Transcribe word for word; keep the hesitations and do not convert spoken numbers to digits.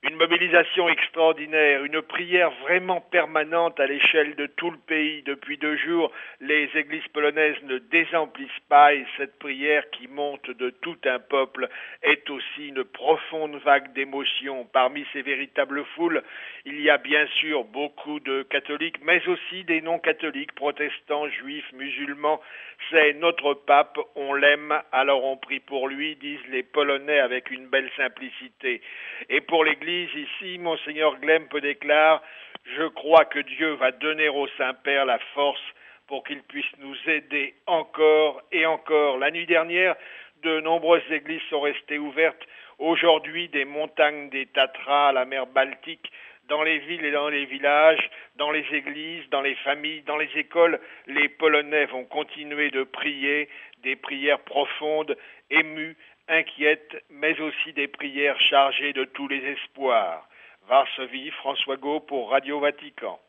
Une mobilisation extraordinaire, une prière vraiment permanente à l'échelle de tout le pays. Depuis deux jours, les églises polonaises ne désemplissent pas et cette prière qui monte de tout un peuple est aussi une profonde vague d'émotions. Parmi ces véritables foules, il y a bien sûr beaucoup de catholiques, mais aussi des non-catholiques, protestants, juifs, musulmans. C'est notre pape, on l'aime, alors on prie pour lui, disent les Polonais avec une belle simplicité. Et pour l'Église, ici, Monseigneur Glemp déclare « Je crois que Dieu va donner au Saint-Père la force pour qu'il puisse nous aider encore et encore. » La nuit dernière, de nombreuses églises sont restées ouvertes. Aujourd'hui, des montagnes des Tatras à la mer Baltique, dans les villes et dans les villages, dans les églises, dans les familles, dans les écoles, les Polonais vont continuer de prier, des prières profondes, émues, inquiètes, mais aussi des prières chargées de tous les espoirs. Varsovie, François Gault pour Radio Vatican.